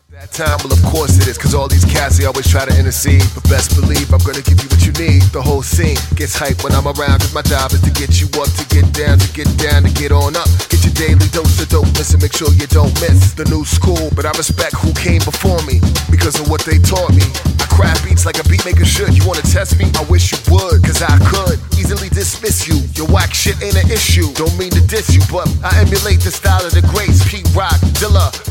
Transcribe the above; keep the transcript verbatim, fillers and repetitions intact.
That time, well of course it is, cause all these cats, they always try to intercede. But best believe I'm gonna give you what you need. The whole scene gets hyped when I'm around, cause my job is to get you up, to get down, to get down, to get on up. Get your daily dose of dopeness and make sure you don't miss the new school. But I respect who came before me, because of what they taught me. I craft beats like a beat maker should. You wanna test me? I wish you would, cause I could easily dismiss you. Your whack shit ain't an issue. Don't mean to diss you, but I emulate the style of the greats. Pete Rock, Dilla,